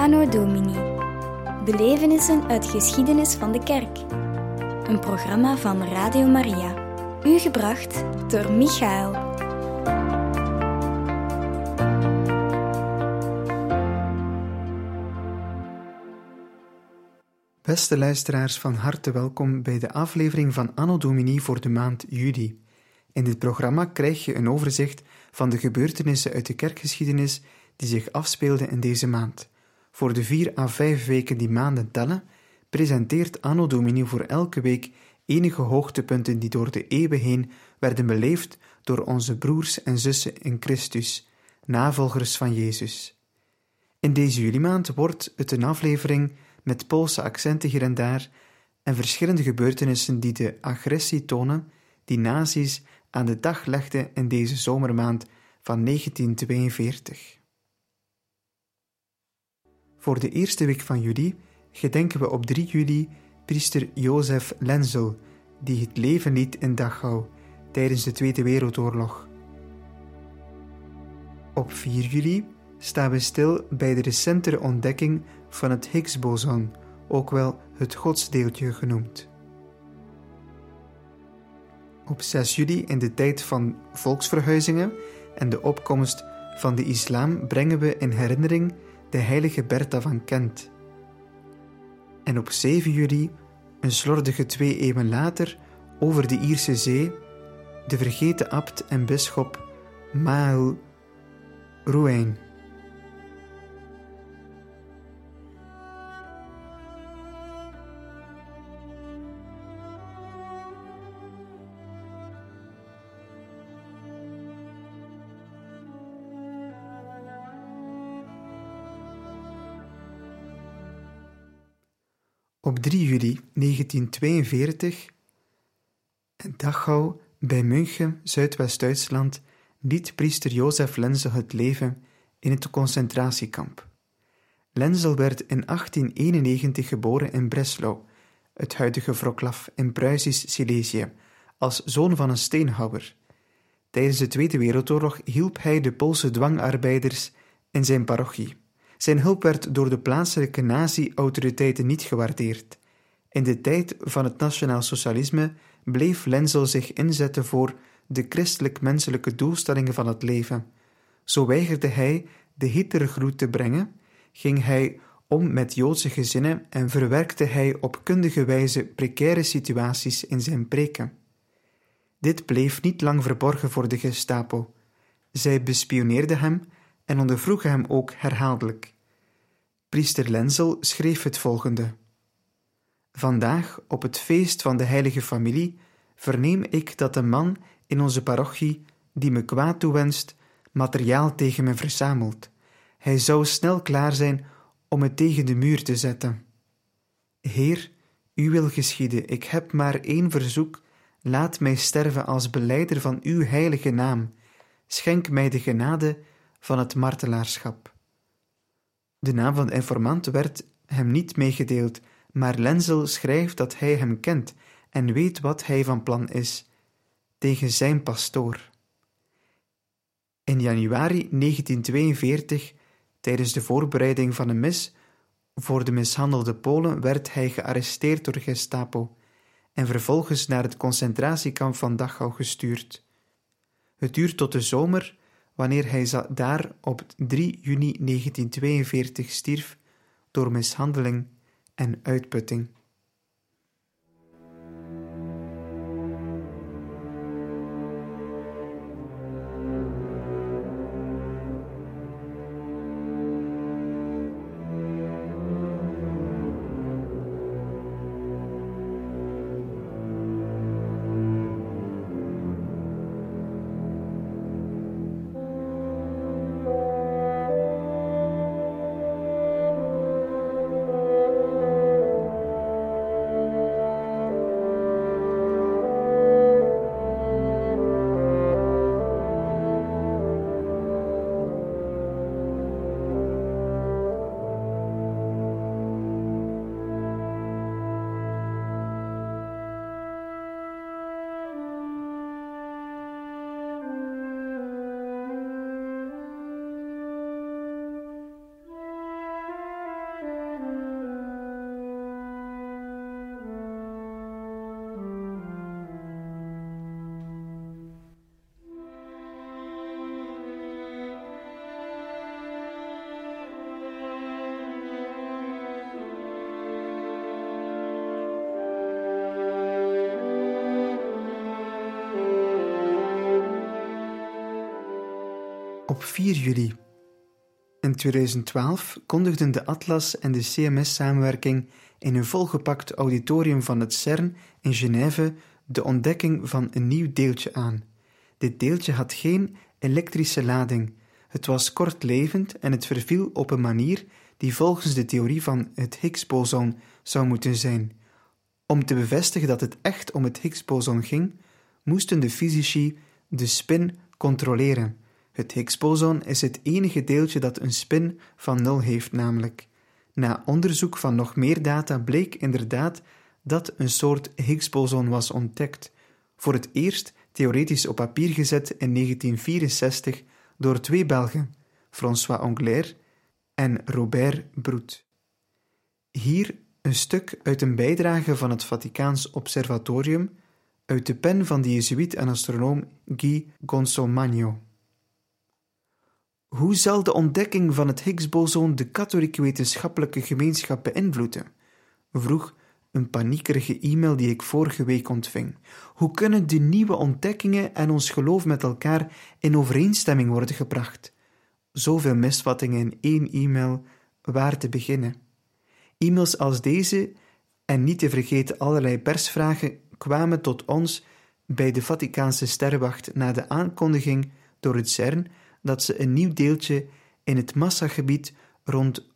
Anno Domini. Belevenissen uit de geschiedenis van de kerk. Een programma van Radio Maria. U gebracht door Michael. Beste luisteraars, van harte welkom bij de aflevering van Anno Domini voor de maand juli. In dit programma krijg je een overzicht van de gebeurtenissen uit de kerkgeschiedenis die zich afspeelden in deze maand. Voor de 4 à 5 weken die maanden tellen, presenteert Anno Domini voor elke week enige hoogtepunten die door de eeuwen heen werden beleefd door onze broers en zussen in Christus, navolgers van Jezus. In deze julimaand wordt het een aflevering met Poolse accenten hier en daar en verschillende gebeurtenissen die de agressie tonen die nazi's aan de dag legden in deze zomermaand van 1942. Voor de eerste week van juli gedenken we op 3 juli priester Jozef Lenzel, die het leven liet in Dachau tijdens de Tweede Wereldoorlog. Op 4 juli staan we stil bij de recentere ontdekking van het Higgs-boson, ook wel het godsdeeltje genoemd. Op 6 juli, in de tijd van volksverhuizingen en de opkomst van de islam, brengen we in herinnering de heilige Bertha van Kent. En op 7 juli, een slordige 2 eeuwen later, over de Ierse Zee, de vergeten abt en bisschop Mael Ruijn. Op 3 juli 1942, in Dachau bij München, Zuidwest-Duitsland, liet priester Jozef Lenzel het leven in het concentratiekamp. Lenzel werd in 1891 geboren in Breslau, het huidige Wrocław in Pruisisch Silesië, als zoon van een steenhouwer. Tijdens de Tweede Wereldoorlog hielp hij de Poolse dwangarbeiders in zijn parochie. Zijn hulp werd door de plaatselijke nazi-autoriteiten niet gewaardeerd. In de tijd van het nationaal socialisme bleef Lenzel zich inzetten voor de christelijk-menselijke doelstellingen van het leven. Zo weigerde hij de Hitlergroet te brengen, ging hij om met Joodse gezinnen en verwerkte hij op kundige wijze precaire situaties in zijn preken. Dit bleef niet lang verborgen voor de Gestapo. Zij bespioneerden hem en ondervroegen hem ook herhaaldelijk. Priester Lenzel schreef het volgende: Vandaag, op het feest van de heilige familie, verneem ik dat een man in onze parochie, die me kwaad toewenst, materiaal tegen me verzamelt. Hij zou snel klaar zijn om het tegen de muur te zetten. Heer, uw wil geschieden, ik heb maar 1 verzoek, laat mij sterven als belijder van uw heilige naam. Schenk mij de genade van het martelaarschap. De naam van de informant werd hem niet meegedeeld, maar Lenzel schrijft dat hij hem kent en weet wat hij van plan is, tegen zijn pastoor. In januari 1942, tijdens de voorbereiding van een mis voor de mishandelde Polen, werd hij gearresteerd door de Gestapo en vervolgens naar het concentratiekamp van Dachau gestuurd. Het duurt tot de zomer, wanneer hij daar op 3 juni 1942 stierf door mishandeling en uitputting. op 4 juli. In 2012 kondigden de Atlas en de CMS-samenwerking in een volgepakt auditorium van het CERN in Genève de ontdekking van een nieuw deeltje aan. Dit deeltje had geen elektrische lading. Het was kortlevend en het verviel op een manier die volgens de theorie van het Higgs-boson zou moeten zijn. Om te bevestigen dat het echt om het Higgs-boson ging, moesten de fysici de spin controleren. Het Higgs-boson is het enige deeltje dat een spin van 0 heeft namelijk. Na onderzoek van nog meer data bleek inderdaad dat een soort Higgs-boson was ontdekt, voor het eerst theoretisch op papier gezet in 1964 door 2 Belgen, François Englert en Robert Broet. Hier een stuk uit een bijdrage van het Vaticaans Observatorium uit de pen van de jezuïet en astronoom Guy Gonzomagno. Hoe zal de ontdekking van het Higgs-boson de katholieke wetenschappelijke gemeenschap beïnvloeden? Vroeg een paniekerige e-mail die ik vorige week ontving. Hoe kunnen de nieuwe ontdekkingen en ons geloof met elkaar in overeenstemming worden gebracht? Zoveel misvattingen in 1 e-mail, waar te beginnen? E-mails als deze, en niet te vergeten allerlei persvragen, kwamen tot ons bij de Vaticaanse sterrenwacht na de aankondiging door het CERN dat ze een nieuw deeltje in het massagebied rond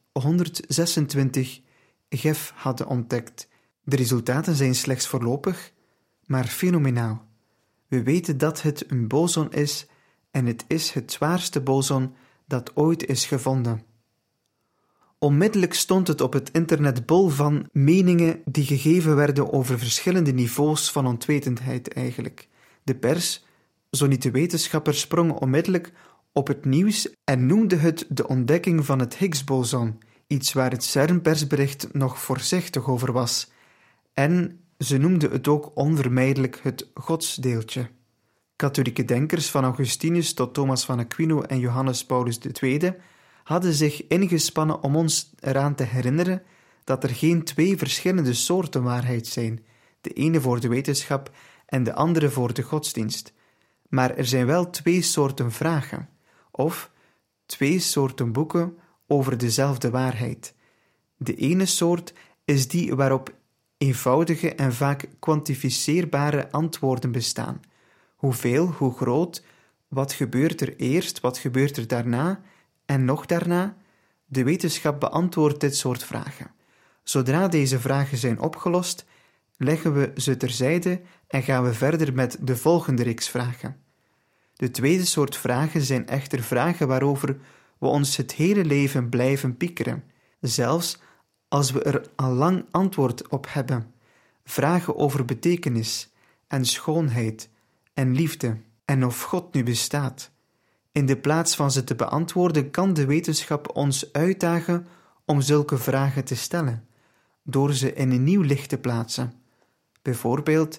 126 GeV hadden ontdekt. De resultaten zijn slechts voorlopig, maar fenomenaal. We weten dat het een boson is en het is het zwaarste boson dat ooit is gevonden. Onmiddellijk stond het op het internet bol van meningen die gegeven werden over verschillende niveaus van ontwetendheid eigenlijk. De pers, zo niet de wetenschappers, sprongen onmiddellijk op het nieuws en noemde het de ontdekking van het Higgs-boson, iets waar het CERN-persbericht nog voorzichtig over was. En ze noemden het ook onvermijdelijk het godsdeeltje. Katholieke denkers van Augustinus tot Thomas van Aquino en Johannes Paulus II hadden zich ingespannen om ons eraan te herinneren dat er geen 2 verschillende soorten waarheid zijn, de ene voor de wetenschap en de andere voor de godsdienst. Maar er zijn wel 2 soorten vragen, of 2 soorten boeken over dezelfde waarheid. De ene soort is die waarop eenvoudige en vaak kwantificeerbare antwoorden bestaan. Hoeveel, hoe groot, wat gebeurt er eerst, wat gebeurt er daarna en nog daarna? De wetenschap beantwoordt dit soort vragen. Zodra deze vragen zijn opgelost, leggen we ze terzijde en gaan we verder met de volgende reeks vragen. De tweede soort vragen zijn echter vragen waarover we ons het hele leven blijven piekeren, zelfs als we er al lang antwoord op hebben. Vragen over betekenis en schoonheid en liefde en of God nu bestaat. In de plaats van ze te beantwoorden kan de wetenschap ons uitdagen om zulke vragen te stellen, door ze in een nieuw licht te plaatsen. Bijvoorbeeld,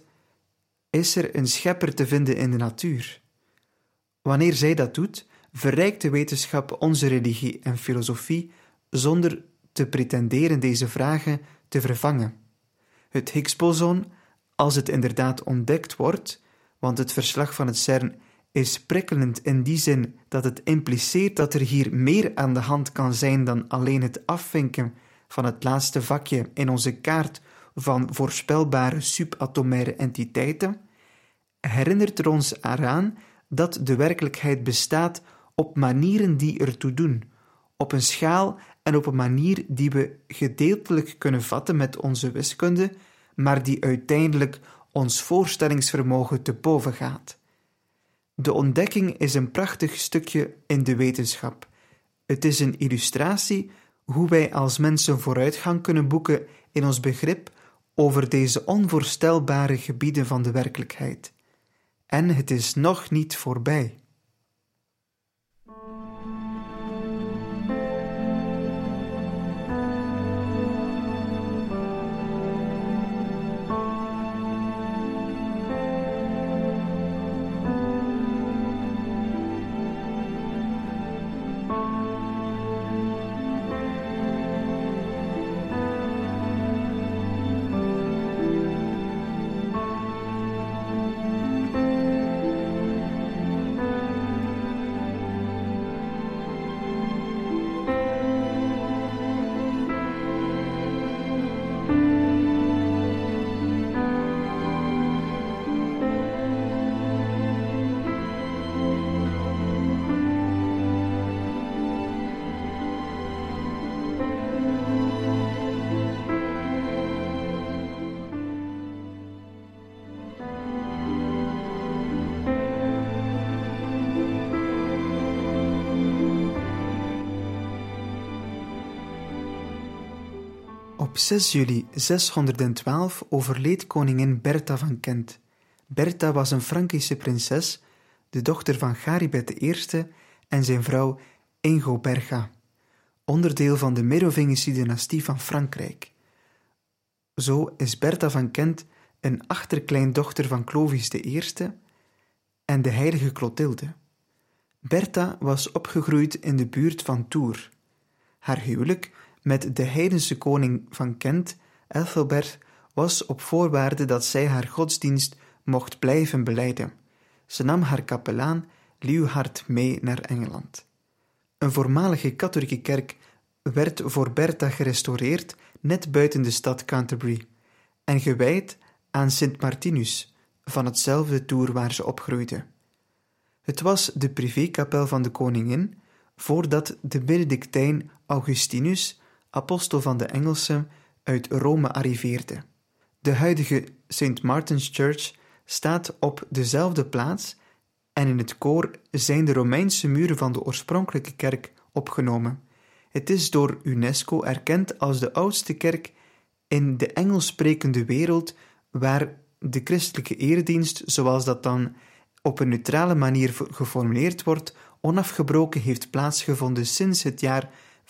is er een schepper te vinden in de natuur? Wanneer zij dat doet, verrijkt de wetenschap onze religie en filosofie zonder te pretenderen deze vragen te vervangen. Het Higgs-boson, als het inderdaad ontdekt wordt, want het verslag van het CERN is prikkelend in die zin dat het impliceert dat er hier meer aan de hand kan zijn dan alleen het afvinken van het laatste vakje in onze kaart van voorspelbare subatomaire entiteiten, herinnert er ons eraan dat de werkelijkheid bestaat op manieren die ertoe doen, op een schaal en op een manier die we gedeeltelijk kunnen vatten met onze wiskunde, maar die uiteindelijk ons voorstellingsvermogen te boven gaat. De ontdekking is een prachtig stukje in de wetenschap. Het is een illustratie hoe wij als mensen vooruitgang kunnen boeken in ons begrip over deze onvoorstelbare gebieden van de werkelijkheid. En het is nog niet voorbij. Op 6 juli 612 overleed koningin Bertha van Kent. Bertha was een Frankische prinses, de dochter van Charibert I en zijn vrouw Ingoberga, onderdeel van de Merovingische dynastie van Frankrijk. Zo is Bertha van Kent een achterkleindochter van Clovis I en de heilige Clotilde. Bertha was opgegroeid in de buurt van Tours. Haar huwelijk met de heidense koning van Kent, Ethelbert, was op voorwaarde dat zij haar godsdienst mocht blijven belijden. Ze nam haar kapelaan Leeuwhard mee naar Engeland. Een voormalige katholieke kerk werd voor Bertha gerestaureerd net buiten de stad Canterbury en gewijd aan Sint Martinus van hetzelfde Tours waar ze opgroeide. Het was de privékapel van de koningin voordat de Benedictijn Augustinus, apostel van de Engelsen, uit Rome arriveerde. De huidige St. Martin's Church staat op dezelfde plaats en in het koor zijn de Romeinse muren van de oorspronkelijke kerk opgenomen. Het is door UNESCO erkend als de oudste kerk in de Engelssprekende wereld waar de christelijke eredienst, zoals dat dan op een neutrale manier geformuleerd wordt, onafgebroken heeft plaatsgevonden sinds het jaar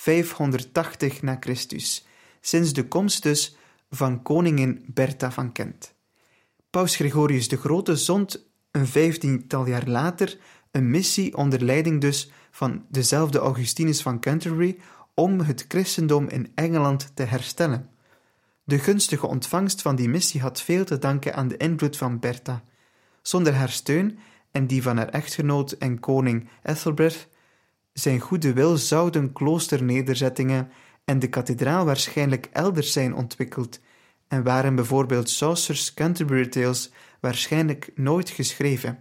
580 na Christus, sinds de komst dus van koningin Bertha van Kent. Paus Gregorius de Grote zond een 15-tal jaar later een missie onder leiding dus van dezelfde Augustinus van Canterbury om het christendom in Engeland te herstellen. De gunstige ontvangst van die missie had veel te danken aan de invloed van Bertha. Zonder haar steun en die van haar echtgenoot en koning Ethelbert, zijn goede wil zouden kloosternederzettingen en de kathedraal waarschijnlijk elders zijn ontwikkeld en waren bijvoorbeeld Chaucer's Canterbury Tales waarschijnlijk nooit geschreven.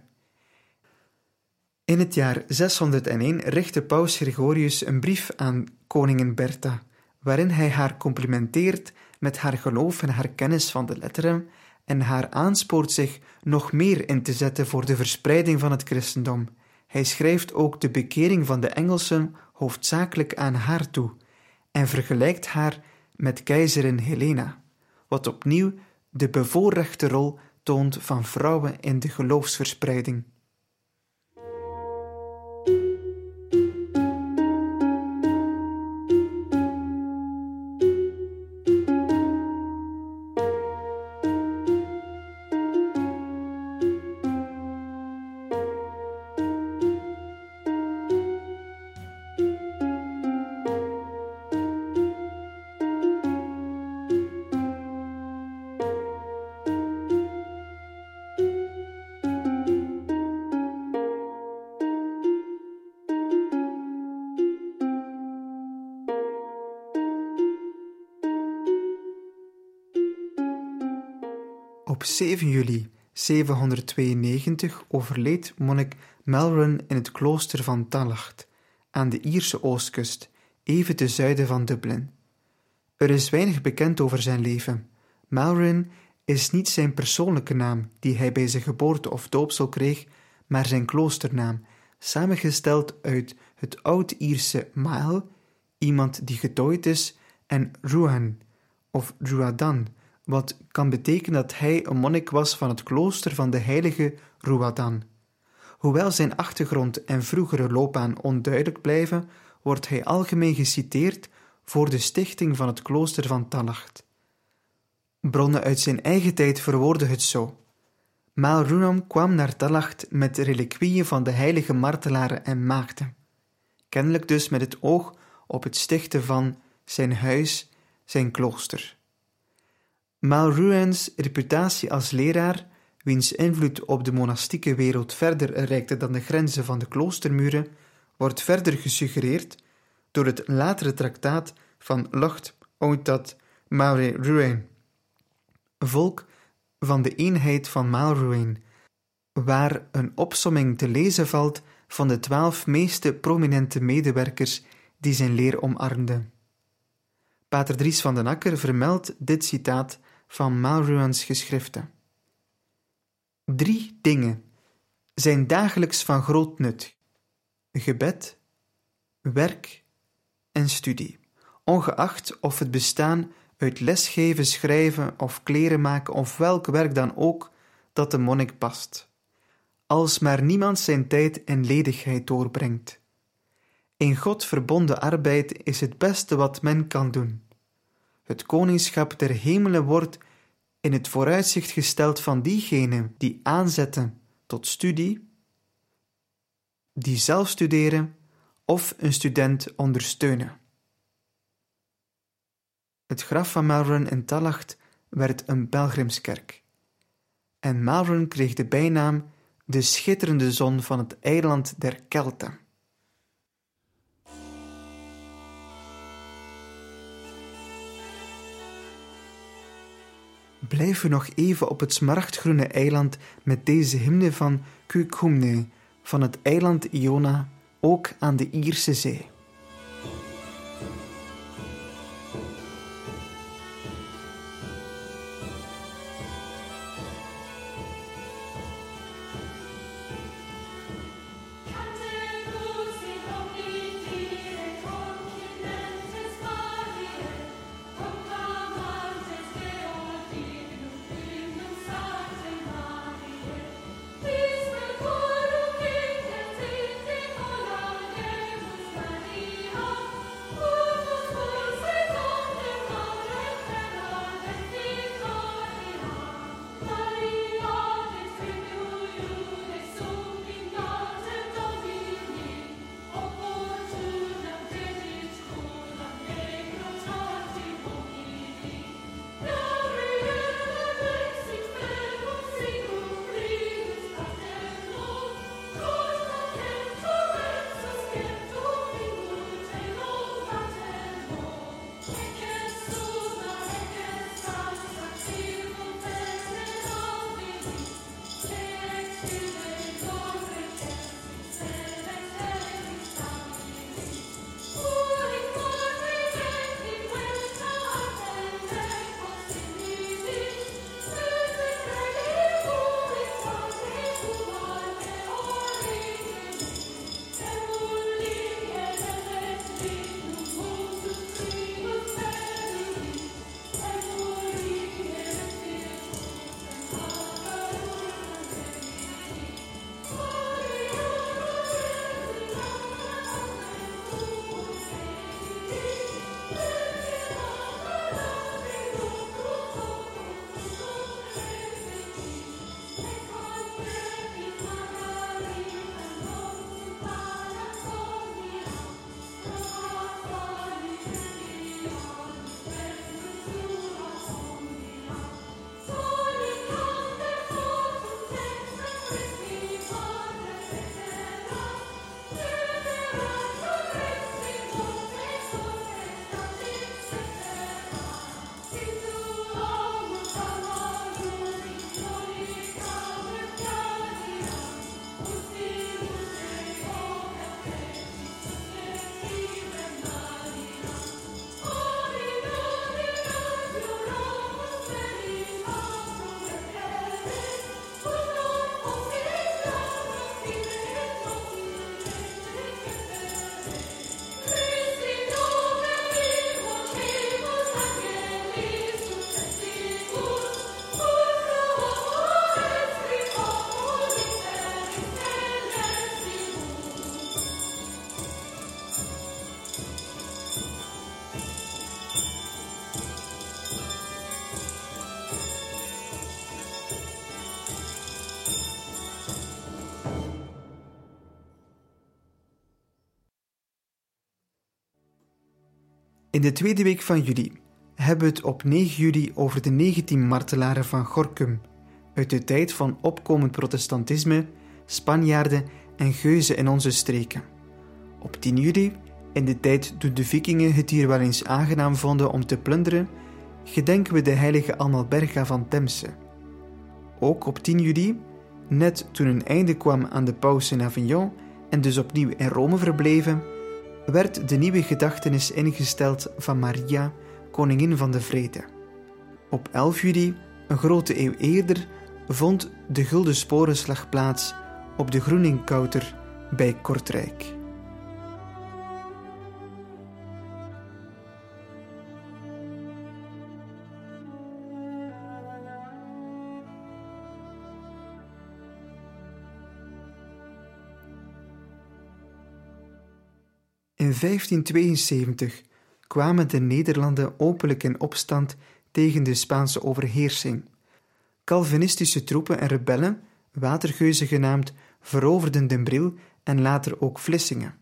In het jaar 601 richtte paus Gregorius een brief aan koningin Bertha, waarin hij haar complimenteert met haar geloof en haar kennis van de letteren en haar aanspoort zich nog meer in te zetten voor de verspreiding van het christendom. Hij schrijft ook de bekering van de Engelsen hoofdzakelijk aan haar toe en vergelijkt haar met keizerin Helena, wat opnieuw de bevoorrechte rol toont van vrouwen in de geloofsverspreiding. Op 7 juli 792 overleed monnik Melrun in het klooster van Tallaght, aan de Ierse oostkust, even ten zuiden van Dublin. Er is weinig bekend over zijn leven. Melrun is niet zijn persoonlijke naam, die hij bij zijn geboorte of doopsel kreeg, maar zijn kloosternaam, samengesteld uit het Oud-Ierse Mael, iemand die getooid is, en Ruan, of Ruadan, wat kan betekenen dat hij een monnik was van het klooster van de heilige Ruadan. Hoewel zijn achtergrond en vroegere loopbaan onduidelijk blijven, wordt hij algemeen geciteerd voor de stichting van het klooster van Tallaght. Bronnen uit zijn eigen tijd verwoorden het zo. Mael Runam kwam naar Tallaght met de reliquieën van de heilige martelaren en maagden, kennelijk dus met het oog op het stichten van zijn huis, zijn klooster. Mael Ruans reputatie als leraar, wiens invloed op de monastieke wereld verder reikte dan de grenzen van de kloostermuren, wordt verder gesuggereerd door het latere traktaat van Locht Ointat Maure Ruain, volk van de eenheid van Mael Ruain, waar een opsomming te lezen valt van de 12 meeste prominente medewerkers die zijn leer omarmden. Pater Dries van den Akker vermeldt dit citaat van Mael Ruans geschriften. 3 dingen zijn dagelijks van groot nut: gebed, werk en studie, ongeacht of het bestaan uit lesgeven, schrijven of kleren maken of welk werk dan ook dat de monnik past, als maar niemand zijn tijd in ledigheid doorbrengt. In God verbonden arbeid is het beste wat men kan doen. Het koningschap der hemelen wordt in het vooruitzicht gesteld van diegenen die aanzetten tot studie, die zelf studeren of een student ondersteunen. Het graf van Malvern in Tallaght werd een pelgrimskerk. En Malvern kreeg de bijnaam de schitterende zon van het eiland der Kelten. Blijven we nog even op het smaragdgroene eiland met deze hymne van Cuchumne, van het eiland Iona, ook aan de Ierse Zee. In de tweede week van juli hebben we het op 9 juli over de 19 martelaren van Gorinchem, uit de tijd van opkomend protestantisme, Spanjaarden en Geuzen in onze streken. Op 10 juli, in de tijd toen de vikingen het hier wel eens aangenaam vonden om te plunderen, gedenken we de heilige Amalberga van Temse. Ook op 10 juli, net toen een einde kwam aan de paus in Avignon en dus opnieuw in Rome verbleven, werd de nieuwe gedachtenis ingesteld van Maria, koningin van de vrede. Op 11 juli, een grote eeuw eerder, vond de Gulden Sporenslag plaats op de Groeningkouter bij Kortrijk. In 1572 kwamen de Nederlanden openlijk in opstand tegen de Spaanse overheersing. Calvinistische troepen en rebellen, watergeuzen genaamd, veroverden Den Bril en later ook Vlissingen.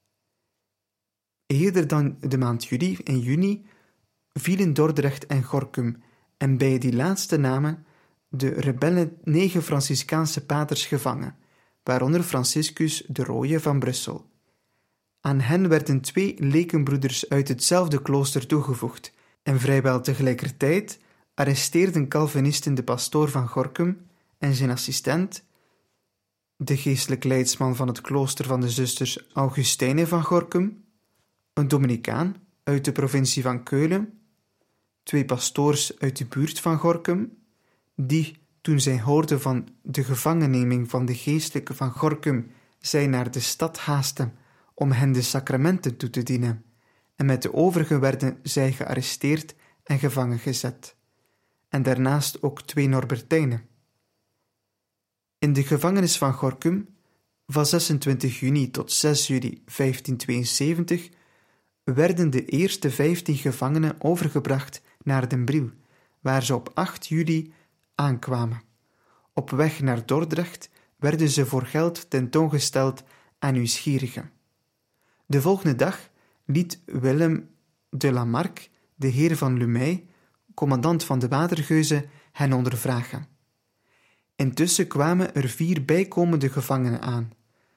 Eerder dan de maand juli en juni vielen Dordrecht en Gorinchem en bij die laatste namen de rebellen 9 Franciscaanse paters gevangen, waaronder Franciscus de Rooie van Brussel. Aan hen werden 2 lekenbroeders uit hetzelfde klooster toegevoegd en vrijwel tegelijkertijd arresteerden Calvinisten de pastoor van Gorinchem en zijn assistent, de geestelijk leidsman van het klooster van de zusters Augustijnen van Gorinchem, een Dominicaan uit de provincie van Keulen, 2 pastoors uit de buurt van Gorinchem, die, toen zij hoorden van de gevangenneming van de geestelijken van Gorinchem, zij naar de stad haasten om hen de sacramenten toe te dienen, en met de overigen werden zij gearresteerd en gevangen gezet. En daarnaast ook 2 Norbertijnen. In de gevangenis van Gorinchem, van 26 juni tot 6 juli 1572, werden de eerste 15 gevangenen overgebracht naar Den Bril, waar ze op 8 juli aankwamen. Op weg naar Dordrecht werden ze voor geld tentoongesteld aan nieuwsgierigen. De volgende dag liet Willem de Lamarck, de heer van Lumey, commandant van de watergeuzen, hen ondervragen. Intussen kwamen er 4 bijkomende gevangenen aan.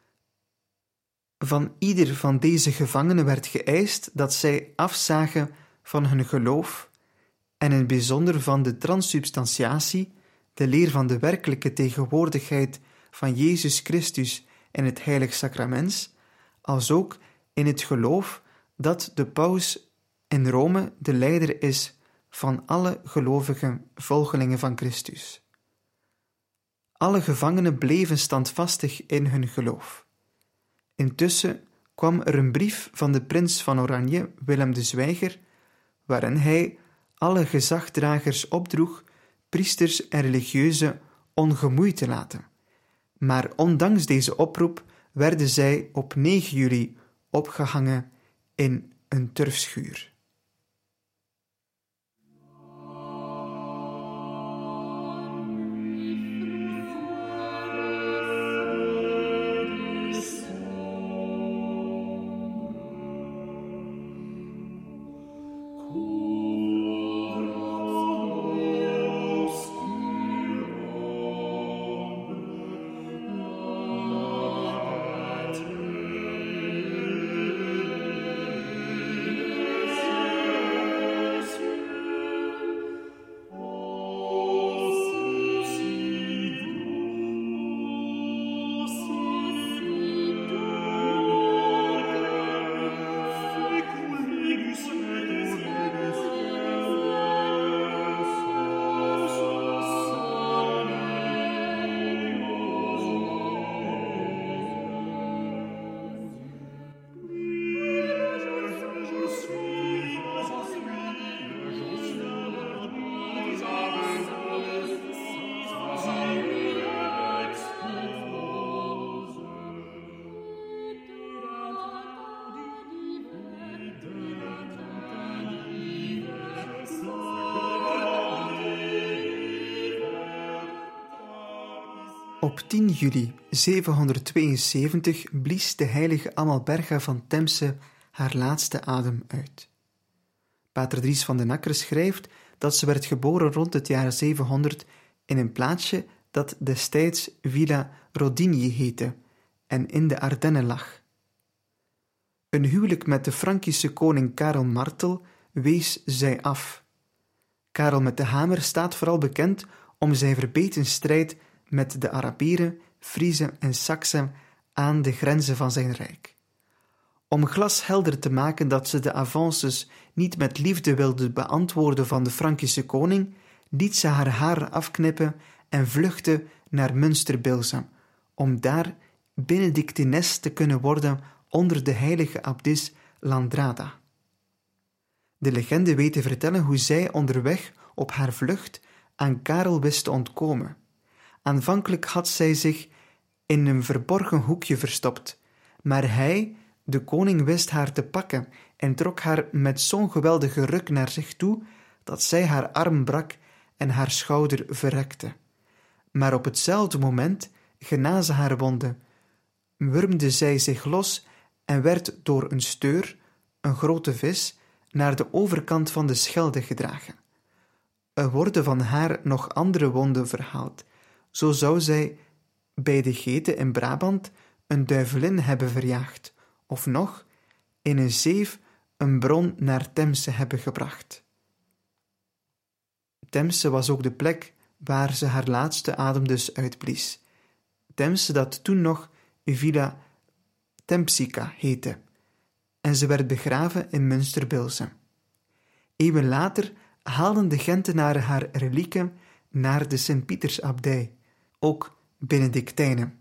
Van ieder van deze gevangenen werd geëist dat zij afzagen van hun geloof en in het bijzonder van de transsubstantiatie, de leer van de werkelijke tegenwoordigheid van Jezus Christus in het heilig sacrament, als ook in het geloof dat de paus in Rome de leider is van alle gelovige volgelingen van Christus. Alle gevangenen bleven standvastig in hun geloof. Intussen kwam er een brief van de prins van Oranje, Willem de Zwijger, waarin hij alle gezagdragers opdroeg priesters en religieuzen ongemoeid te laten. Maar ondanks deze oproep werden zij op 9 juli opgehangen in een turfschuur. Op 10 juli 772 blies de heilige Amalberga van Temse haar laatste adem uit. Pater Dries van den Akker schrijft dat ze werd geboren rond het jaar 700 in een plaatsje dat destijds Villa Rodigny heette en in de Ardennen lag. Een huwelijk met de Frankische koning Karel Martel wees zij af. Karel met de hamer staat vooral bekend om zijn verbeten strijd met de Arabieren, Friezen en Saksen aan de grenzen van zijn rijk. Om glashelder te maken dat ze de avances niet met liefde wilde beantwoorden van de Frankische koning, liet ze haar haar afknippen en vluchtte naar Münster-Bilsem, om daar Benedictines te kunnen worden onder de heilige abdis Landrada. De legende weet te vertellen hoe zij onderweg op haar vlucht aan Karel wist te ontkomen. Aanvankelijk had zij zich in een verborgen hoekje verstopt, maar hij, De koning wist haar te pakken en trok haar met zo'n geweldige ruk naar zich toe, dat zij haar arm brak en haar schouder verrekte. Maar op hetzelfde moment genazen haar wonden, wurmde zij zich los en werd door een steur, een grote vis, naar de overkant van de Schelde gedragen. Er worden van haar nog andere wonden verhaald. Zo zou zij bij de Gete in Brabant een duivelin hebben verjaagd, of nog in een zeef een bron naar Temse hebben gebracht. Temse was ook de plek waar ze haar laatste adem dus uitblies. Temse dat toen nog Villa Tempsica heette, en ze werd begraven in Münsterbilze. Eeuwen later haalden de Gentenaren haar relieken naar de Sint-Pietersabdij, ook Benedictijnen.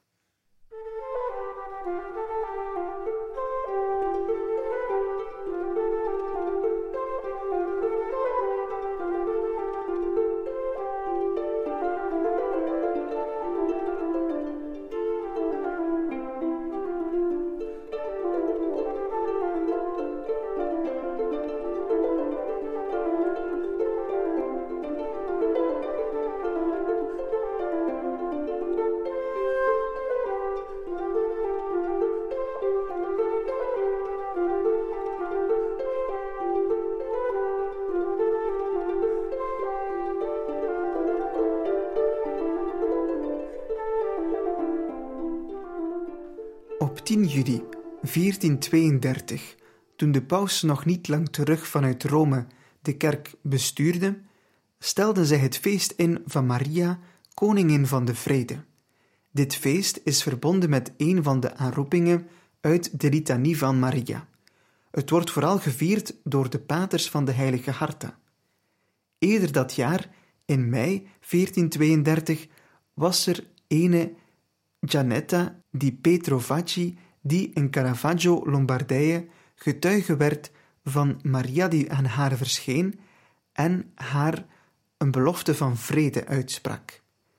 Op 10 juli 1432, toen de paus nog niet lang terug vanuit Rome de kerk bestuurde, stelden zij het feest in van Maria, koningin van de vrede. Dit feest is verbonden met een van de aanroepingen uit de litanie van Maria. Het wordt vooral gevierd door de paters van de heilige harten. Eerder dat jaar, in mei 1432, was er ene Giannetta di Petrovacci die in Caravaggio, Lombardije, getuige werd van Maria die aan haar verscheen en haar een belofte van vrede uitsprak.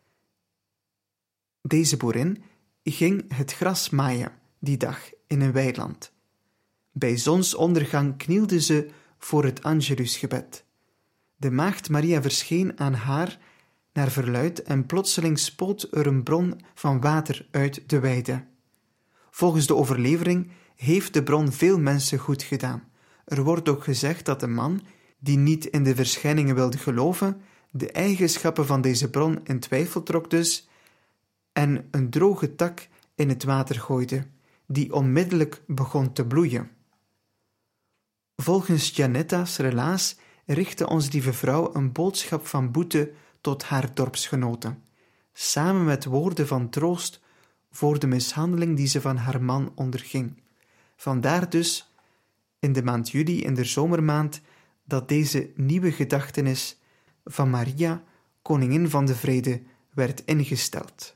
Deze boerin ging het gras maaien die dag in een weiland. Bij zonsondergang knielde ze voor het Angelusgebed. De maagd Maria verscheen aan haar naar verluidt en plotseling spoot er een bron van water uit de weide. Volgens de overlevering heeft de bron veel mensen goed gedaan. Er wordt ook gezegd dat de man, die niet in de verschijningen wilde geloven, de eigenschappen van deze bron in twijfel trok dus en een droge tak in het water gooide, die onmiddellijk begon te bloeien. Volgens Giannetta's relaas richtte ons lieve vrouw een boodschap van boete tot haar dorpsgenoten, samen met woorden van troost voor de mishandeling die ze van haar man onderging. Vandaar dus, in de maand juli, in de zomermaand, dat deze nieuwe gedachtenis van Maria, koningin van de vrede, werd ingesteld.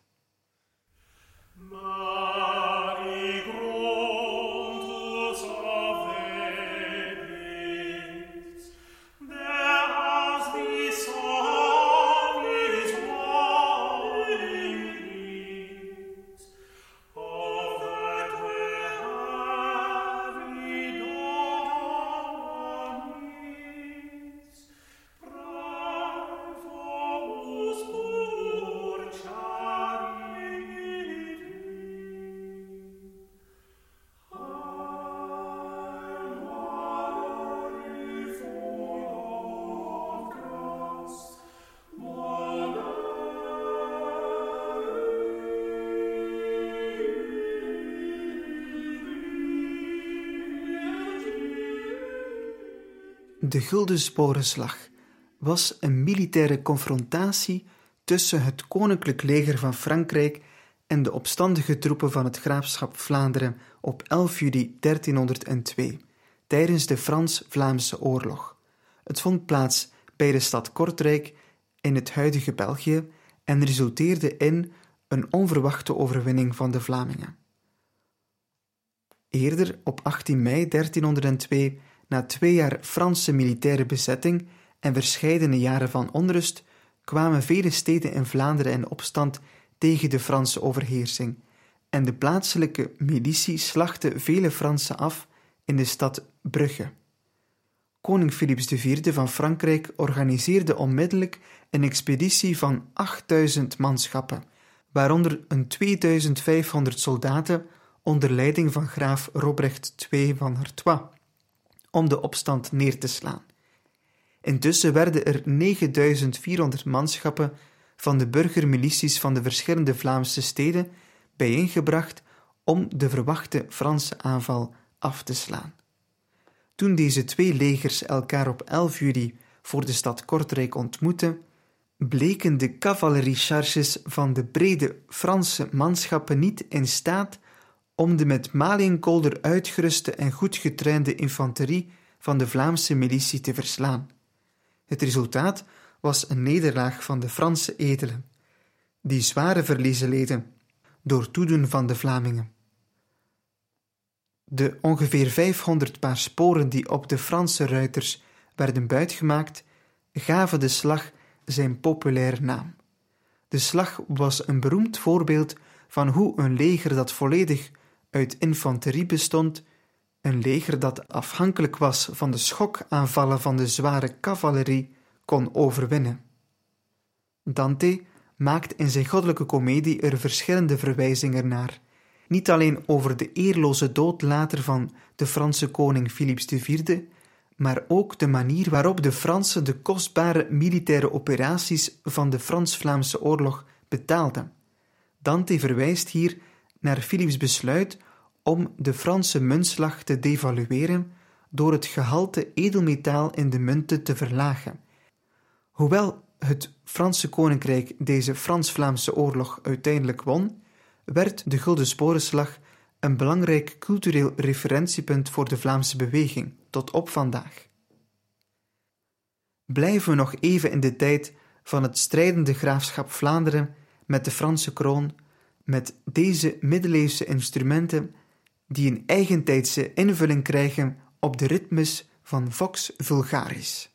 De Gulden Sporenslag was een militaire confrontatie tussen het koninklijk leger van Frankrijk en de opstandige troepen van het graafschap Vlaanderen op 11 juli 1302, tijdens de Frans-Vlaamse oorlog. Het vond plaats bij de stad Kortrijk in het huidige België en resulteerde in een onverwachte overwinning van de Vlamingen. Eerder, op 18 mei 1302, na 2 jaar Franse militaire bezetting en verscheidene jaren van onrust, kwamen vele steden in Vlaanderen in opstand tegen de Franse overheersing en de plaatselijke militie slachtte vele Fransen af in de stad Brugge. Koning Philips IV van Frankrijk organiseerde onmiddellijk een expeditie van 8000 manschappen, waaronder een 2500 soldaten onder leiding van graaf Robrecht II van Artois, om de opstand neer te slaan. Intussen werden er 9400 manschappen van de burgermilities van de verschillende Vlaamse steden bijeengebracht om de verwachte Franse aanval af te slaan. Toen deze twee legers elkaar op 11 juli voor de stad Kortrijk ontmoetten, bleken de cavalerie-charges van de brede Franse manschappen niet in staat om de met maliënkolder uitgeruste en goed getrainde infanterie van de Vlaamse militie te verslaan. Het resultaat was een nederlaag van de Franse edelen, die zware verliezen leden door toedoen van de Vlamingen. De ongeveer 500 paar sporen die op de Franse ruiters werden buitgemaakt, gaven de slag zijn populaire naam. De slag was een beroemd voorbeeld van hoe een leger dat volledig uit infanterie bestond, een leger dat afhankelijk was van de schokaanvallen van de zware cavalerie, kon overwinnen. Dante maakt in zijn goddelijke komedie er verschillende verwijzingen naar, niet alleen over de eerloze dood later van de Franse koning Philips IV, maar ook de manier waarop de Fransen de kostbare militaire operaties van de Frans-Vlaamse oorlog betaalden. Dante verwijst hier naar Philips' besluit om de Franse muntslag te devalueren door het gehalte edelmetaal in de munten te verlagen. Hoewel het Franse koninkrijk deze Frans-Vlaamse oorlog uiteindelijk won, werd de Gulden Sporenslag een belangrijk cultureel referentiepunt voor de Vlaamse beweging tot op vandaag. Blijven we nog even in de tijd van het strijdende graafschap Vlaanderen met de Franse kroon, met deze middeleeuwse instrumenten die een eigentijdse invulling krijgen op de ritmes van Vox Vulgaris.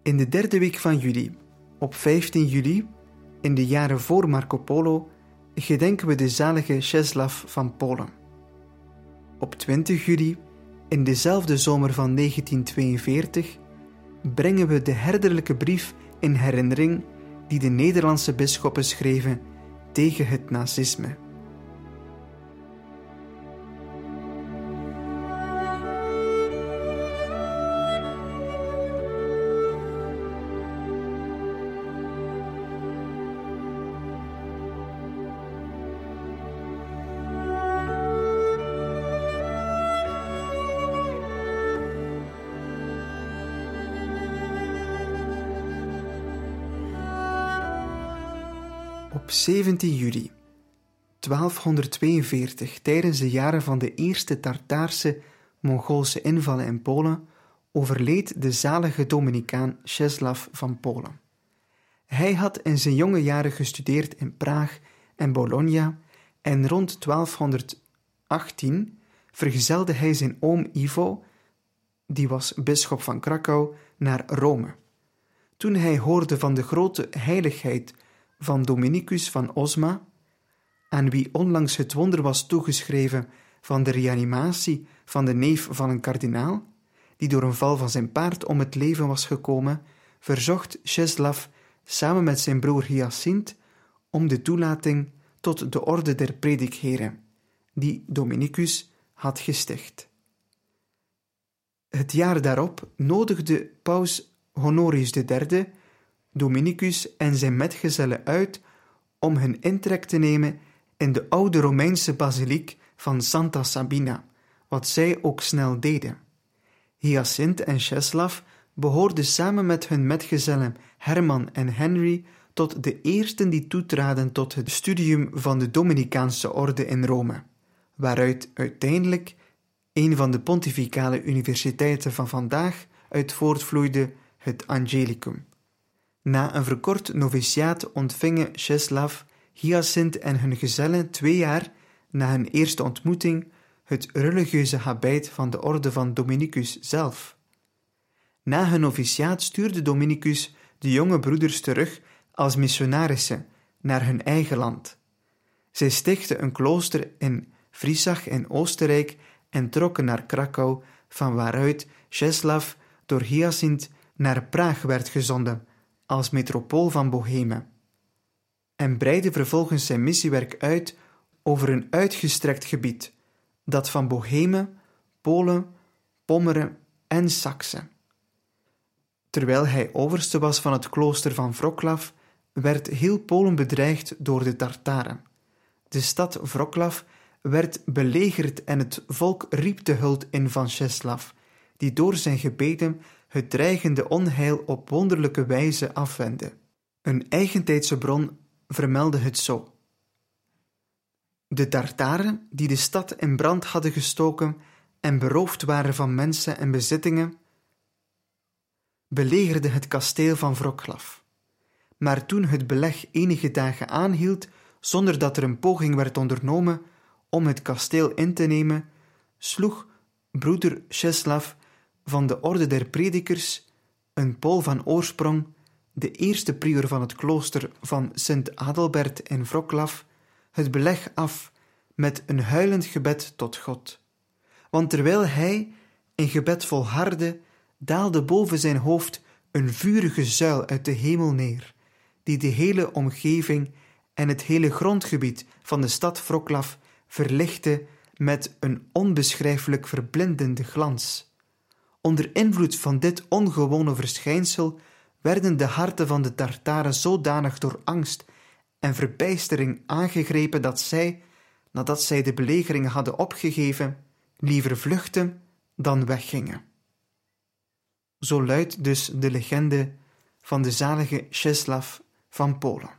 In de derde week van juli, op 15 juli, in de jaren voor Marco Polo, gedenken we de zalige Czesław van Polen. Op 20 juli, in dezelfde zomer van 1942, brengen we de herderlijke brief in herinnering die de Nederlandse bisschoppen schreven tegen het nazisme. Op 17 juli 1242, tijdens de jaren van de eerste Tartaarse Mongoolse invallen in Polen, overleed de zalige Dominicaan Czesław van Polen. Hij had in zijn jonge jaren gestudeerd in Praag en Bologna en rond 1218 vergezelde hij zijn oom Ivo, die was bisschop van Krakau, naar Rome. Toen hij hoorde van de grote heiligheid van Dominicus van Osma, aan wie onlangs het wonder was toegeschreven van de reanimatie van de neef van een kardinaal, die door een val van zijn paard om het leven was gekomen, verzocht Czesław samen met zijn broer Hyacint om de toelating tot de orde der predikheren, die Dominicus had gesticht. Het jaar daarop nodigde paus Honorius III Dominicus en zijn metgezellen uit om hun intrek te nemen in de oude Romeinse basiliek van Santa Sabina, wat zij ook snel deden. Hyacint en Czesław behoorden samen met hun metgezellen Herman en Henry tot de eersten die toetraden tot het studium van de Dominicaanse orde in Rome, waaruit uiteindelijk een van de pontificale universiteiten van vandaag uit voortvloeide, het Angelicum. Na een verkort noviciaat ontvingen Czesław, Hyacint en hun gezellen 2 jaar na hun eerste ontmoeting het religieuze habit van de orde van Dominicus zelf. Na hun noviciaat stuurde Dominicus de jonge broeders terug als missionarissen naar hun eigen land. Zij stichtten een klooster in Friesach in Oostenrijk en trokken naar Krakau, van waaruit Czesław door Hyacint naar Praag werd gezonden als metropool van Bohemen, en breidde vervolgens zijn missiewerk uit over een uitgestrekt gebied, dat van Bohemen, Polen, Pommeren en Saksen. Terwijl hij overste was van het klooster van Wrocław, werd heel Polen bedreigd door de Tartaren. De stad Wrocław werd belegerd en het volk riep de hulp in van Czesław, die door zijn gebeden het dreigende onheil op wonderlijke wijze afwendde. Een eigentijdse bron vermeldde het zo. De Tartaren, die de stad in brand hadden gestoken en beroofd waren van mensen en bezittingen, belegerden het kasteel van Wrocław. Maar toen het beleg enige dagen aanhield, zonder dat er een poging werd ondernomen om het kasteel in te nemen, sloeg broeder Czesław van de orde der predikers, een Pool van oorsprong, de eerste prior van het klooster van Sint Adelbert in Wrocław, het beleg af met een huilend gebed tot God. Want terwijl hij in gebed volhardde, daalde boven zijn hoofd een vurige zuil uit de hemel neer, die de hele omgeving en het hele grondgebied van de stad Wrocław verlichtte met een onbeschrijfelijk verblindende glans. Onder invloed van dit ongewone verschijnsel werden de harten van de Tartaren zodanig door angst en verbijstering aangegrepen dat zij, nadat zij de belegering hadden opgegeven, liever vluchtten dan weggingen. Zo luidt dus de legende van de zalige Czesław van Polen.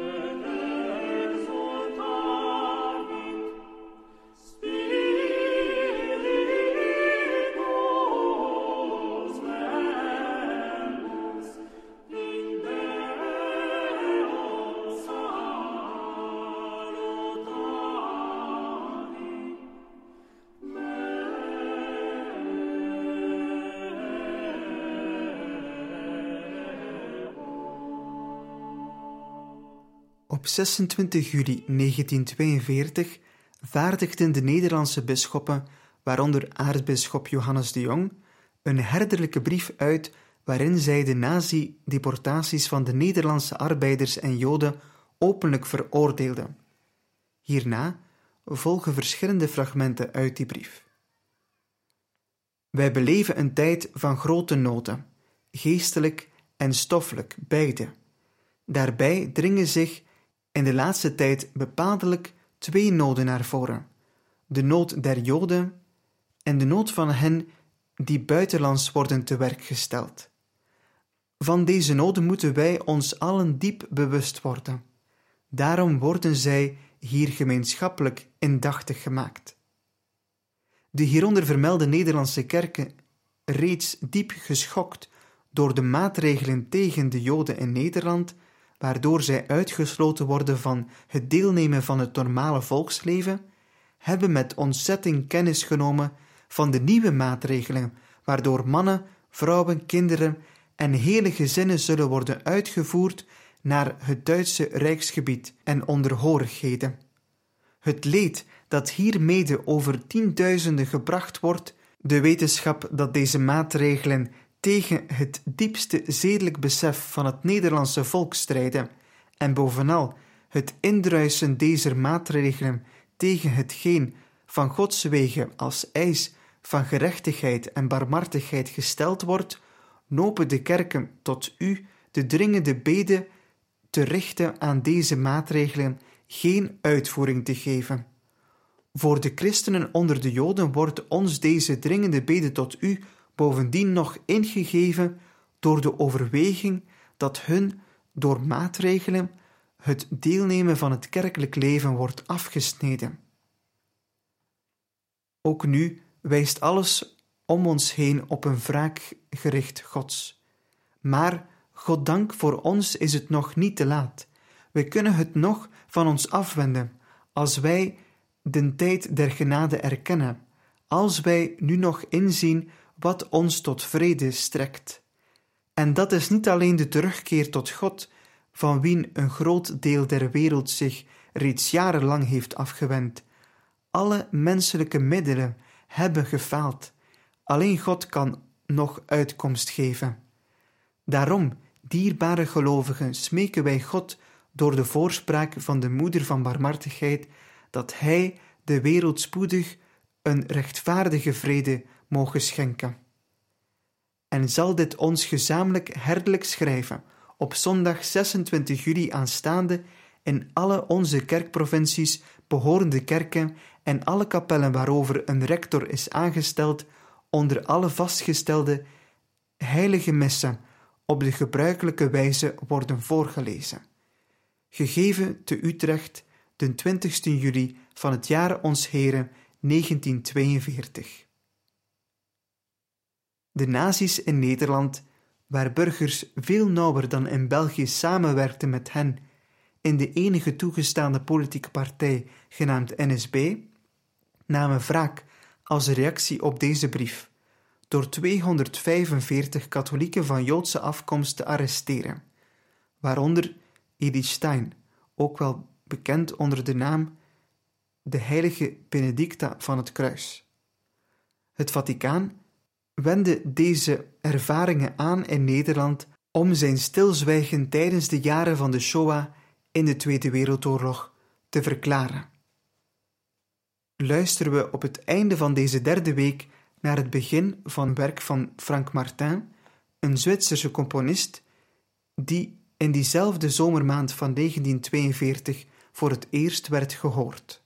Spirit Op 26 juli 1942 vaardigden de Nederlandse bisschoppen, waaronder aartsbisschop Johannes de Jong, een herderlijke brief uit waarin zij de nazi-deportaties van de Nederlandse arbeiders en Joden openlijk veroordeelden. Hierna volgen verschillende fragmenten uit die brief. Wij beleven een tijd van grote noden, geestelijk en stoffelijk, beide. Daarbij dringen zich in de laatste tijd bepaaldelijk twee noden naar voren: de nood der Joden en de nood van hen die buitenlands worden te werk gesteld. Van deze noden moeten wij ons allen diep bewust worden. Daarom worden zij hier gemeenschappelijk indachtig gemaakt. De hieronder vermelde Nederlandse kerken, reeds diep geschokt door de maatregelen tegen de Joden in Nederland, waardoor zij uitgesloten worden van het deelnemen van het normale volksleven, hebben met ontzetting kennis genomen van de nieuwe maatregelen, waardoor mannen, vrouwen, kinderen en hele gezinnen zullen worden uitgevoerd naar het Duitse Rijksgebied en onderhorigheden. Het leed dat hiermede over tienduizenden gebracht wordt, de wetenschap dat deze maatregelen tegen het diepste zedelijk besef van het Nederlandse volk strijden en bovenal het indruisen deze maatregelen tegen hetgeen van Gods wegen als eis van gerechtigheid en barmhartigheid gesteld wordt, nopen de kerken tot u de dringende bede te richten aan deze maatregelen geen uitvoering te geven. Voor de christenen onder de Joden wordt ons deze dringende bede tot u bovendien nog ingegeven door de overweging dat hun door maatregelen het deelnemen van het kerkelijk leven wordt afgesneden. Ook nu wijst alles om ons heen op een wraakgericht Gods. Maar, goddank, voor ons is het nog niet te laat. Wij kunnen het nog van ons afwenden, als wij de tijd der genade erkennen, als wij nu nog inzien wat ons tot vrede strekt. En dat is niet alleen de terugkeer tot God, van wien een groot deel der wereld zich reeds jarenlang heeft afgewend. Alle menselijke middelen hebben gefaald. Alleen God kan nog uitkomst geven. Daarom, dierbare gelovigen, smeken wij God door de voorspraak van de Moeder van Barmhartigheid, dat Hij de wereld spoedig een rechtvaardige vrede mogen schenken. En zal dit ons gezamenlijk herderlijk schrijven op zondag 26 juli aanstaande in alle onze kerkprovincies behorende kerken en alle kapellen waarover een rector is aangesteld onder alle vastgestelde heilige missen op de gebruikelijke wijze worden voorgelezen. Gegeven te Utrecht, den 20 juli van het jaar ons Heren 1942. De nazi's in Nederland, waar burgers veel nauwer dan in België samenwerkten met hen in de enige toegestaande politieke partij genaamd NSB, namen wraak als reactie op deze brief door 245 katholieken van Joodse afkomst te arresteren, waaronder Edith Stein, ook wel bekend onder de naam de heilige Benedicta van het Kruis. Het Vaticaan wendde deze ervaringen aan in Nederland om zijn stilzwijgen tijdens de jaren van de Shoah in de Tweede Wereldoorlog te verklaren. Luisteren we op het einde van deze derde week naar het begin van het werk van Frank Martin, een Zwitserse componist die in diezelfde zomermaand van 1942 voor het eerst werd gehoord.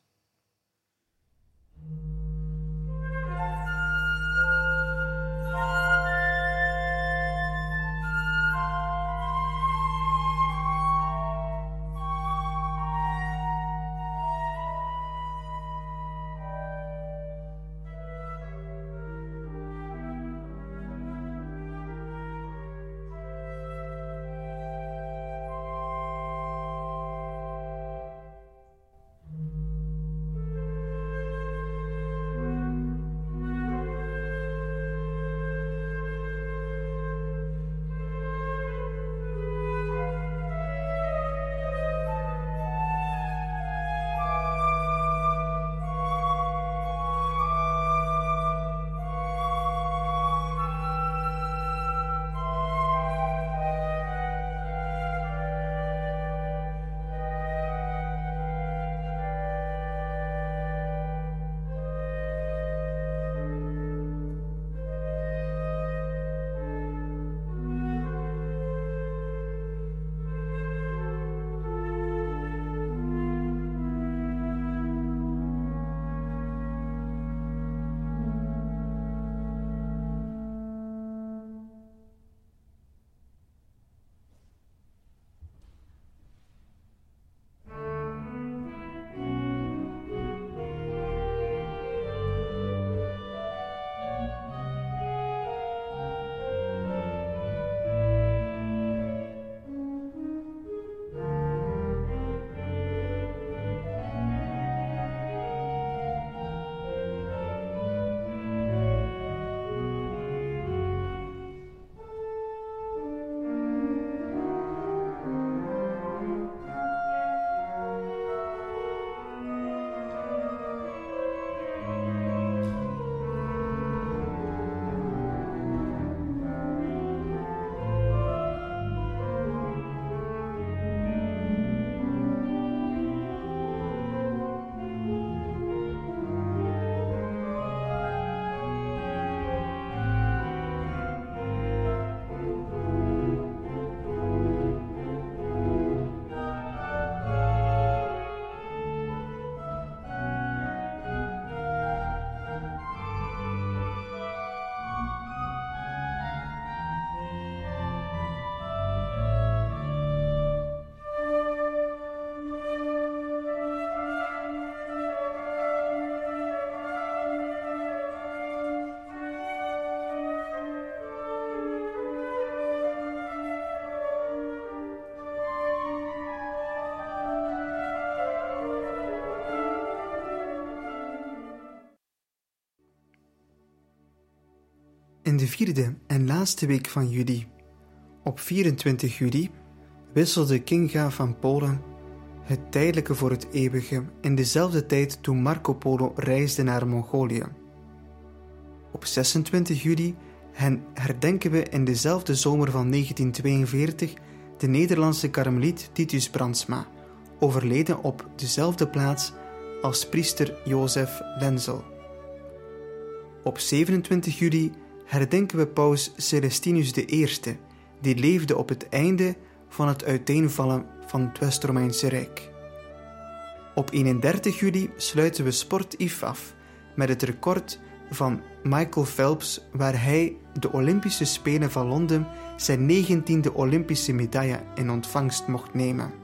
de 4e en laatste week van juli, op 24 juli, wisselde Kinga van Polen het tijdelijke voor het eeuwige in dezelfde tijd toen Marco Polo reisde naar Mongolië. Op 26 juli herdenken we in dezelfde zomer van 1942 de Nederlandse karmeliet Titus Brandsma, overleden op dezelfde plaats als priester Jozef Lenzel. Op 27 juli herdenken we paus Celestinus I, die leefde op het einde van het uiteenvallen van het West-Romeinse Rijk. Op 31 juli sluiten we Sport Yves af met het record van Michael Phelps, waar hij de Olympische Spelen van Londen zijn 19e Olympische medaille in ontvangst mocht nemen.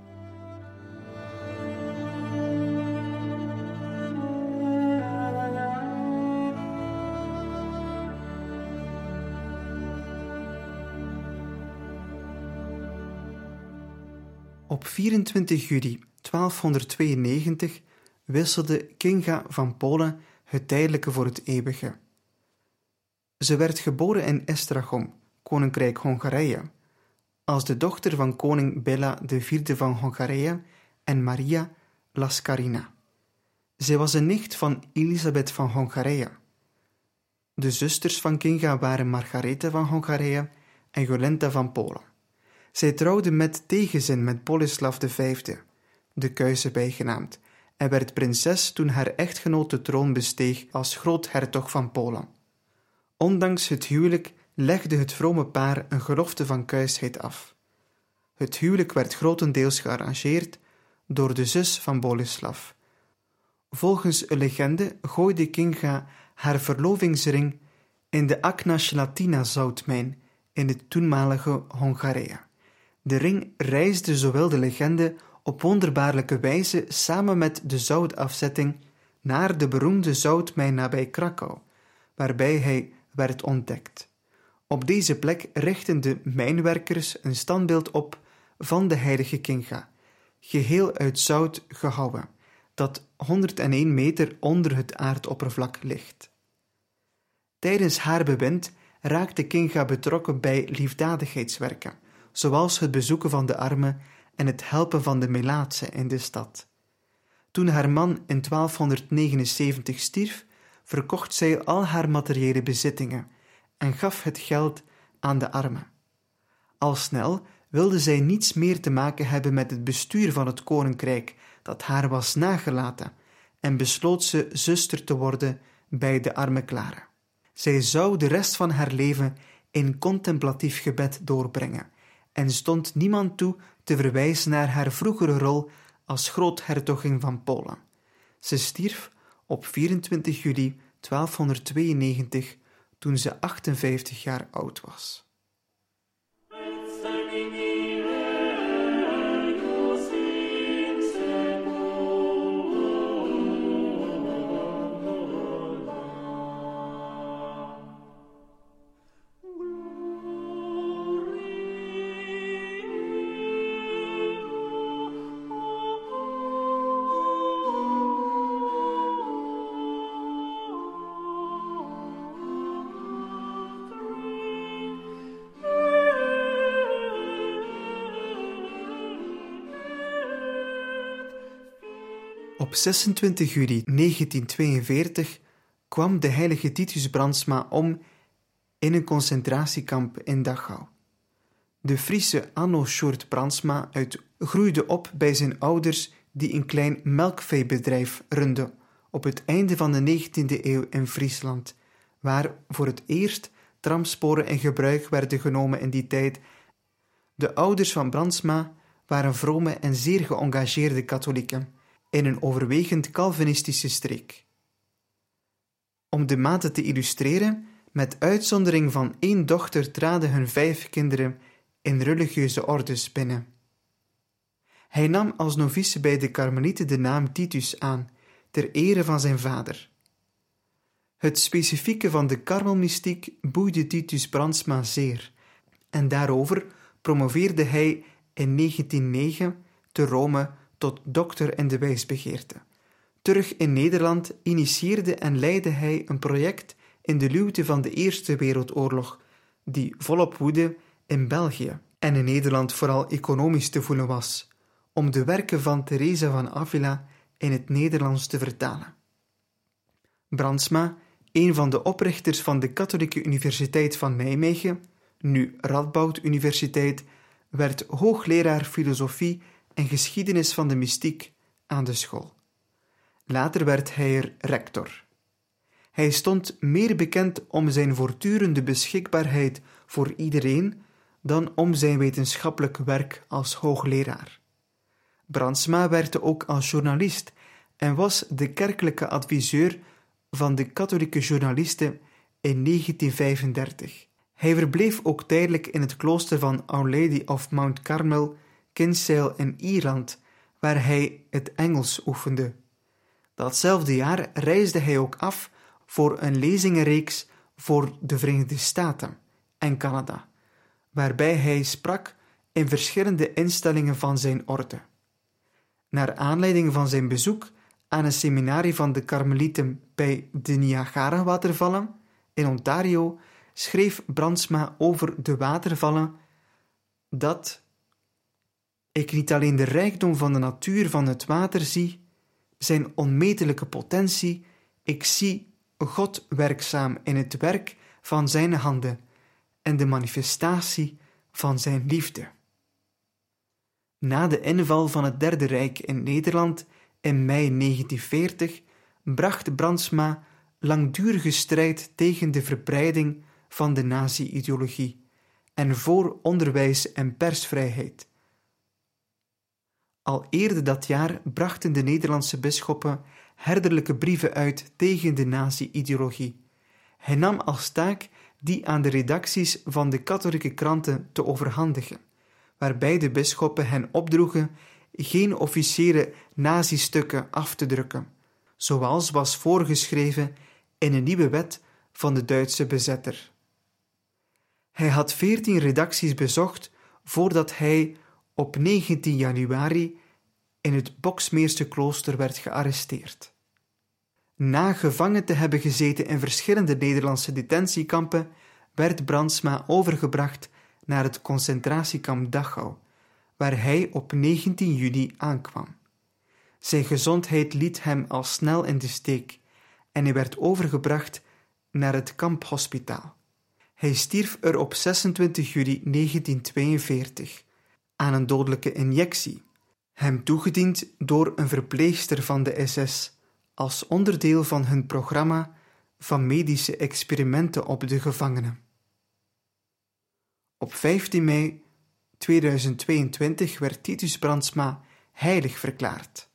Op 24 juli 1292 wisselde Kinga van Polen het tijdelijke voor het eeuwige. Ze werd geboren in Esztergom, Koninkrijk Hongarije, als de dochter van koning Béla IV van Hongarije en Maria Lascarina. Zij was een nicht van Elisabeth van Hongarije. De zusters van Kinga waren Margaretha van Hongarije en Jolenta van Polen. Zij trouwde met tegenzin met Boleslav V, de Kuise bijgenaamd, en werd prinses toen haar echtgenoot de troon besteeg als groothertog van Polen. Ondanks het huwelijk legde het vrome paar een gelofte van kuisheid af. Het huwelijk werd grotendeels gearrangeerd door de zus van Boleslav. Volgens een legende gooide Kinga haar verlovingsring in de Aknaslatina-zoutmijn in het toenmalige Hongarije. De ring reisde, zowel de legende, op wonderbaarlijke wijze samen met de zoutafzetting naar de beroemde zoutmijn nabij Krakau, waarbij hij werd ontdekt. Op deze plek richtten de mijnwerkers een standbeeld op van de heilige Kinga, geheel uit zout gehouwen, dat 101 meter onder het aardoppervlak ligt. Tijdens haar bewind raakte Kinga betrokken bij liefdadigheidswerken, zoals het bezoeken van de armen en het helpen van de melaatsen in de stad. Toen haar man in 1279 stierf, verkocht zij al haar materiële bezittingen en gaf het geld aan de armen. Al snel wilde zij niets meer te maken hebben met het bestuur van het koninkrijk dat haar was nagelaten en besloot ze zuster te worden bij de arme Clara. Zij zou de rest van haar leven in contemplatief gebed doorbrengen en stond niemand toe te verwijzen naar haar vroegere rol als groothertogin van Polen. Ze stierf op 24 juli 1292 toen ze 58 jaar oud was. Op 26 juli 1942 kwam de heilige Titus Brandsma om in een concentratiekamp in Dachau. De Friese Anno Sjoerd Brandsma groeide op bij zijn ouders die een klein melkveebedrijf runden op het einde van de 19e eeuw in Friesland, waar voor het eerst tramsporen in gebruik werden genomen in die tijd. De ouders van Brandsma waren vrome en zeer geëngageerde katholieken in een overwegend Calvinistische streek. Om de mate te illustreren, met uitzondering van 1 dochter traden hun 5 kinderen in religieuze ordes binnen. Hij nam als novice bij de Karmelieten de naam Titus aan, ter ere van zijn vader. Het specifieke van de karmelmystiek boeide Titus Brandsma zeer, en daarover promoveerde hij in 1909 te Rome tot dokter in de wijsbegeerte. Terug in Nederland initieerde en leidde hij een project in de luwte van de Eerste Wereldoorlog, die volop woedde in België en in Nederland vooral economisch te voelen was, om de werken van Teresa van Avila in het Nederlands te vertalen. Brandsma, een van de oprichters van de Katholieke Universiteit van Nijmegen, nu Radboud Universiteit, werd hoogleraar filosofie en geschiedenis van de mystiek aan de school. Later werd hij er rector. Hij stond meer bekend om zijn voortdurende beschikbaarheid voor iedereen dan om zijn wetenschappelijk werk als hoogleraar. Brandsma werkte ook als journalist en was de kerkelijke adviseur van de katholieke journalisten in 1935. Hij verbleef ook tijdelijk in het klooster van Our Lady of Mount Carmel, Kinsale in Ierland, waar hij het Engels oefende. Datzelfde jaar reisde hij ook af voor een lezingenreeks voor de Verenigde Staten en Canada, waarbij hij sprak in verschillende instellingen van zijn orde. Naar aanleiding van zijn bezoek aan een seminarie van de Karmelieten bij de Niagara-watervallen in Ontario schreef Brandsma over de watervallen dat ik niet alleen de rijkdom van de natuur van het water zie, zijn onmetelijke potentie, ik zie God werkzaam in het werk van zijn handen en de manifestatie van zijn liefde. Na de inval van het Derde Rijk in Nederland in mei 1940 bracht Brandsma langdurige strijd tegen de verbreiding van de nazi-ideologie en voor onderwijs en persvrijheid. Al eerder dat jaar brachten de Nederlandse bisschoppen herderlijke brieven uit tegen de nazi-ideologie. Hij nam als taak die aan de redacties van de katholieke kranten te overhandigen, waarbij de bisschoppen hen opdroegen geen officiële nazi-stukken af te drukken, zoals was voorgeschreven in een nieuwe wet van de Duitse bezetter. Hij had 14 redacties bezocht voordat hij op 19 januari in het Boxmeerse klooster werd gearresteerd. Na gevangen te hebben gezeten in verschillende Nederlandse detentiekampen, werd Brandsma overgebracht naar het concentratiekamp Dachau, waar hij op 19 juni aankwam. Zijn gezondheid liet hem al snel in de steek en hij werd overgebracht naar het kamphospitaal. Hij stierf er op 26 juli 1942 aan een dodelijke injectie, hem toegediend door een verpleegster van de SS als onderdeel van hun programma van medische experimenten op de gevangenen. Op 15 mei 2022 werd Titus Brandsma heilig verklaard.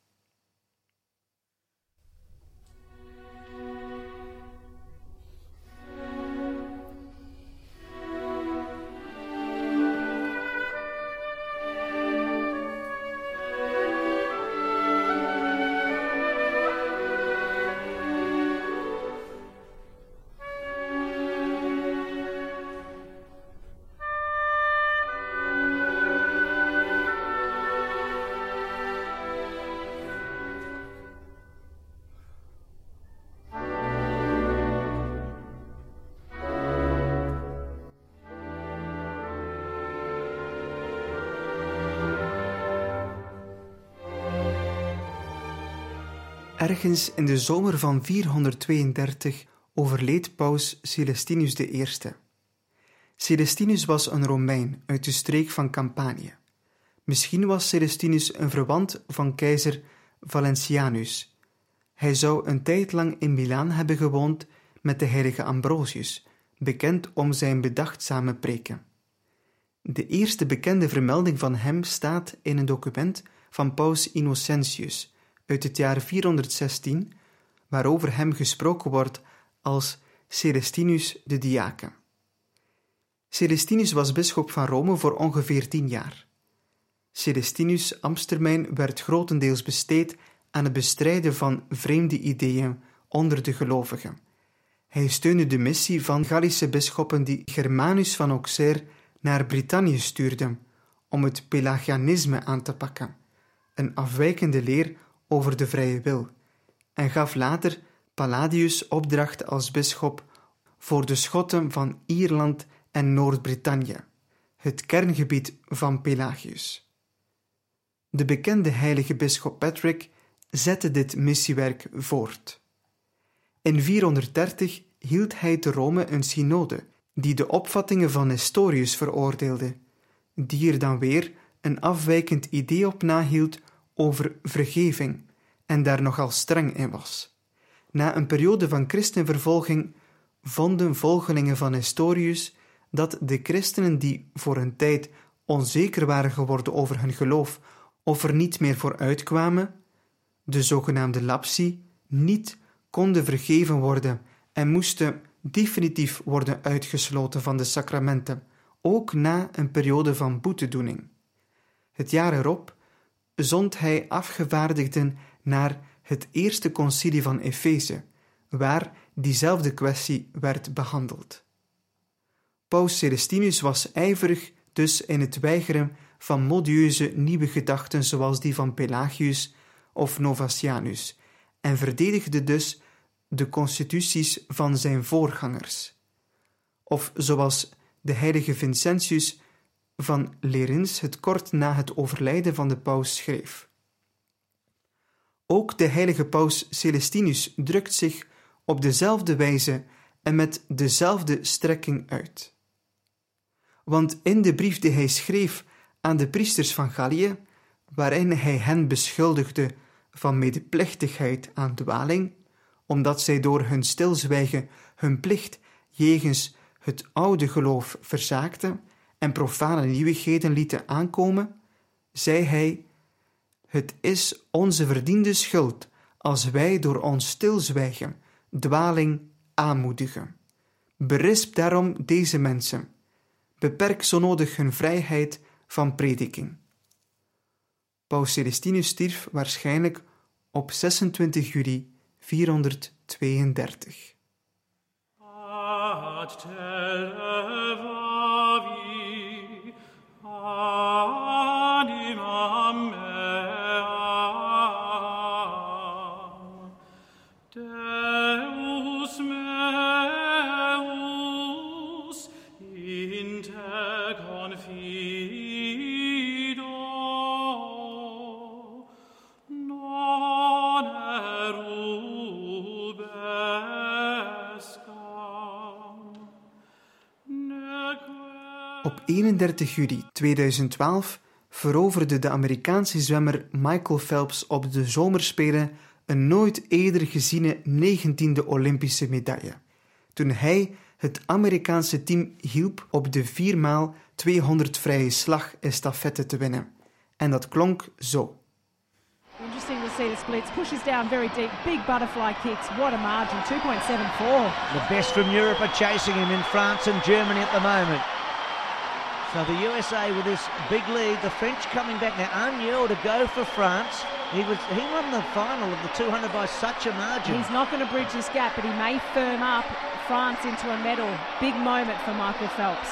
Ergens in de zomer van 432 overleed paus Celestinus I. Celestinus was een Romein uit de streek van Campanië. Misschien was Celestinus een verwant van keizer Valentianus. Hij zou een tijd lang in Milaan hebben gewoond met de heilige Ambrosius, bekend om zijn bedachtzame preken. De eerste bekende vermelding van hem staat in een document van paus Innocentius uit het jaar 416, waarover hem gesproken wordt als Celestinus de Diaken. Celestinus was bisschop van Rome voor ongeveer 10 jaar. Celestinus' ambtstermijn werd grotendeels besteed aan het bestrijden van vreemde ideeën onder de gelovigen. Hij steunde de missie van Gallische bisschoppen die Germanus van Auxerre naar Brittannië stuurden om het Pelagianisme aan te pakken, een afwijkende leer over de vrije wil, en gaf later Palladius opdracht als bisschop voor de Schotten van Ierland en Noord-Brittannië, het kerngebied van Pelagius. De bekende heilige bisschop Patrick zette dit missiewerk voort. In 430 hield hij te Rome een synode die de opvattingen van Nestorius veroordeelde, die er dan weer een afwijkend idee op nahield over vergeving en daar nogal streng in was. Na een periode van christenvervolging vonden volgelingen van Nestorius dat de christenen die voor een tijd onzeker waren geworden over hun geloof of er niet meer voor uitkwamen, de zogenaamde lapsi, niet konden vergeven worden en moesten definitief worden uitgesloten van de sacramenten, ook na een periode van boetedoening. Het jaar erop zond hij afgevaardigden naar het eerste concilie van Efeze, waar diezelfde kwestie werd behandeld. Paus Celestinus was ijverig dus in het weigeren van modieuze nieuwe gedachten zoals die van Pelagius of Novatianus en verdedigde dus de constituties van zijn voorgangers. Of zoals de heilige Vincentius van Lerins het kort na het overlijden van de paus schreef. Ook de heilige paus Celestinus drukt zich op dezelfde wijze en met dezelfde strekking uit. Want in de brief die hij schreef aan de priesters van Gallië, waarin hij hen beschuldigde van medeplichtigheid aan dwaling, omdat zij door hun stilzwijgen hun plicht jegens het oude geloof verzaakten en profane nieuwigheden lieten aankomen, zei hij: het is onze verdiende schuld als wij door ons stilzwijgen dwaling aanmoedigen. Berisp daarom deze mensen. Beperk zo nodig hun vrijheid van prediking. Paus Celestinus stierf waarschijnlijk op 26 juli 432. Op 31 juli 2012 veroverde de Amerikaanse zwemmer Michael Phelps op de zomerspelen een nooit eerder geziene 19e Olympische medaille, toen hij het Amerikaanse team hielp op de 4x200 vrije slag estafette te winnen. En dat klonk zo. Interesting to see the splits. Pushes down very deep. Big butterfly kicks. What a margin. 2.74. The best from Europe are chasing him in France and Germany at the moment. So the USA with this big lead. The French coming back now. Agnew to go for France. He won the final of the 200 by such a margin. He's not going to bridge this gap, but he may firm up France into a medal. Big moment for Michael Phelps.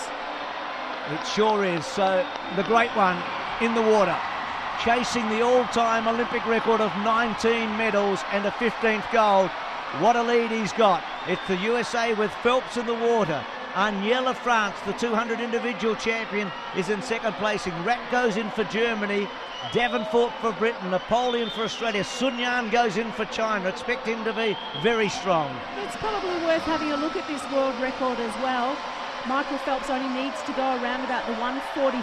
It sure is. So the great one in the water, chasing the all-time Olympic record of 19 medals and a 15th gold. What a lead he's got. It's the USA with Phelps in the water. Agnel of France, the 200 individual champion, is in second placing. Rat goes in for Germany. Davenport for Britain. Napoleon for Australia. Sun Yan goes in for China. Expect him to be very strong. It's probably worth having a look at this world record as well. Michael Phelps only needs to go around about the 144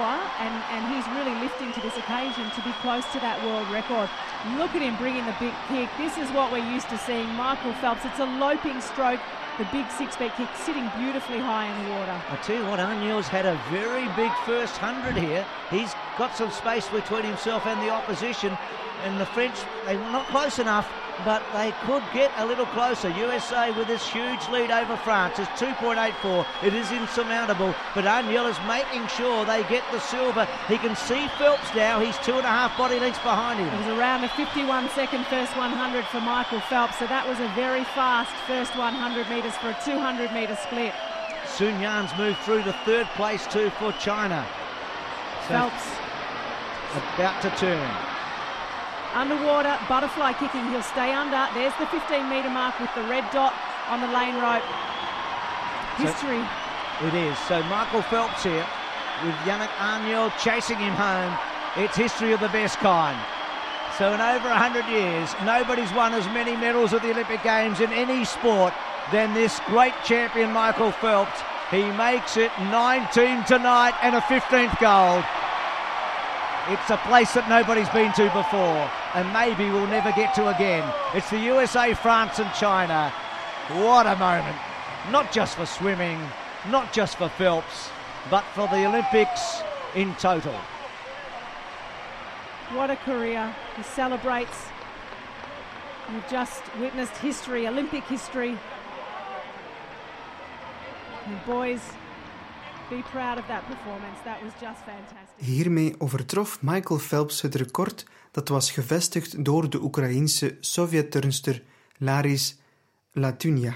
and he's really lifting to this occasion to be close to that world record. Look at him bringing the big kick. This is what we're used to seeing. Michael Phelps, it's a loping stroke. The big six-bet kick sitting beautifully high in the water. I tell you what, Agnel's had a very big first 100 here. He's got some space between himself and the opposition. And the French, they're not close enough, but they could get a little closer. USA with this huge lead over France is 2.84. It is insurmountable, but Agnel is making sure they get the silver. He can see Phelps now. He's 2.5 body lengths behind him. It was around a 51-second first 100 for Michael Phelps, so that was a very fast first 100 metres for a 200-metre split. Sun Yan's moved through to third place too for China. So Phelps about to turn. Underwater, butterfly kicking, he'll stay under. There's the 15-metre mark with the red dot on the lane rope. history. It is. So Michael Phelps here with Yannick Arniel chasing him home. It's history of the best kind. So in over 100 years, nobody's won as many medals at the Olympic Games in any sport than this great champion Michael Phelps. He makes it 19 tonight and a 15th gold. It's a place that nobody's been to before and maybe we'll never get to again. It's the USA, France and China. What a moment. Not just for swimming, not just for Phelps, but for the Olympics in total. What a career. He celebrates. You've just witnessed history, Olympic history. And boys, be proud of that performance. That was just fantastic. Hiermee overtrof Michael Phelps het record dat was gevestigd door de Oekraïense Sovjet-turnster Laris Latunia.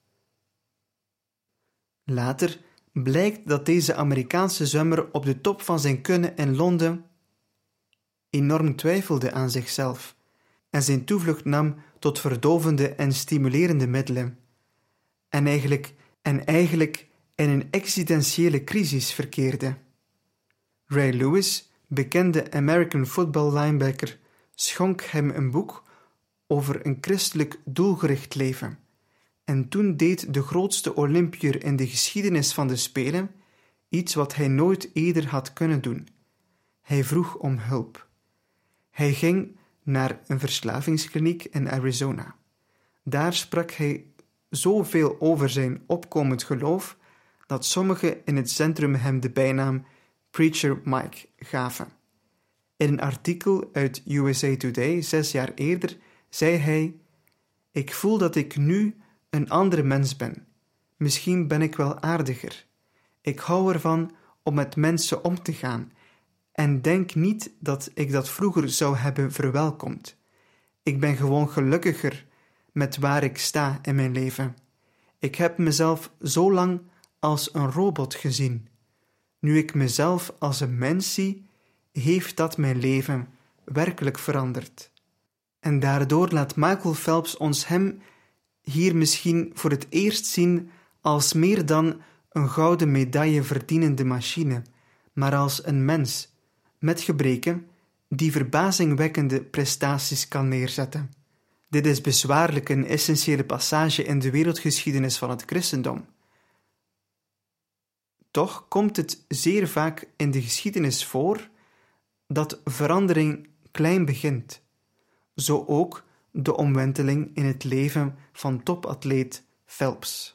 Later blijkt dat deze Amerikaanse zwemmer op de top van zijn kunnen in Londen enorm twijfelde aan zichzelf en zijn toevlucht nam tot verdovende en stimulerende middelen en eigenlijk in een existentiële crisis verkeerde. Ray Lewis, bekende American football linebacker, schonk hem een boek over een christelijk doelgericht leven. En toen deed de grootste Olympiër in de geschiedenis van de Spelen iets wat hij nooit eerder had kunnen doen. Hij vroeg om hulp. Hij ging naar een verslavingskliniek in Arizona. Daar sprak hij zoveel over zijn opkomend geloof dat sommigen in het centrum hem de bijnaam Preacher Mike gaven. In een artikel uit USA Today 6 jaar eerder zei hij: "Ik voel dat ik nu een andere mens ben. Misschien ben ik wel aardiger. Ik hou ervan om met mensen om te gaan en denk niet dat ik dat vroeger zou hebben verwelkomd. Ik ben gewoon gelukkiger met waar ik sta in mijn leven. Ik heb mezelf zo lang als een robot gezien. Nu ik mezelf als een mens zie, heeft dat mijn leven werkelijk veranderd." En daardoor laat Michael Phelps ons hem hier misschien voor het eerst zien als meer dan een gouden medaille verdienende machine, maar als een mens met gebreken die verbazingwekkende prestaties kan neerzetten. Dit is bezwaarlijk een essentiële passage in de wereldgeschiedenis van het christendom. Toch komt het zeer vaak in de geschiedenis voor dat verandering klein begint. Zo ook de omwenteling in het leven van topatleet Phelps.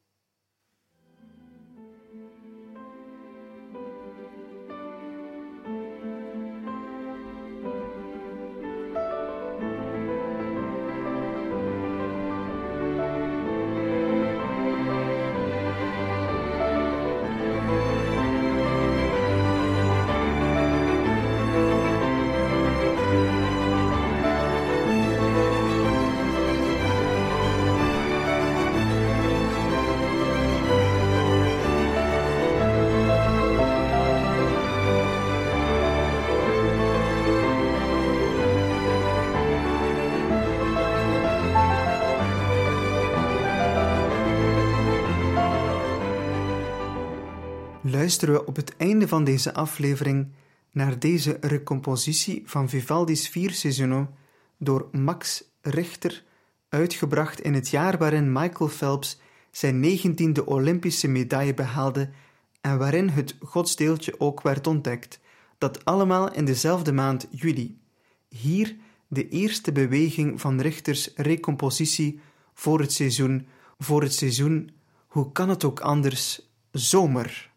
Luisteren we op het einde van deze aflevering naar deze recompositie van Vivaldi's 4 Seizoenen door Max Richter, uitgebracht in het jaar waarin Michael Phelps zijn 19e Olympische medaille behaalde en waarin het godsdeeltje ook werd ontdekt, dat allemaal in dezelfde maand juli. Hier de eerste beweging van Richters recompositie voor het seizoen, hoe kan het ook anders, zomer.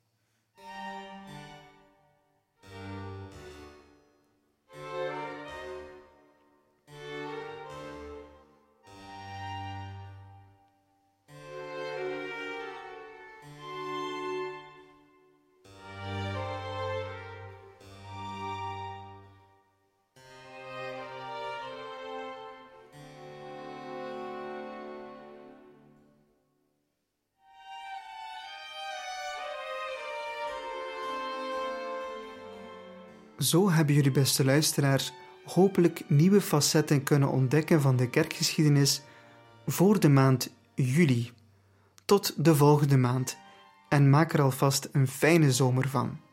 Zo hebben jullie, beste luisteraars, hopelijk nieuwe facetten kunnen ontdekken van de kerkgeschiedenis voor de maand juli. Tot de volgende maand en maak er alvast een fijne zomer van.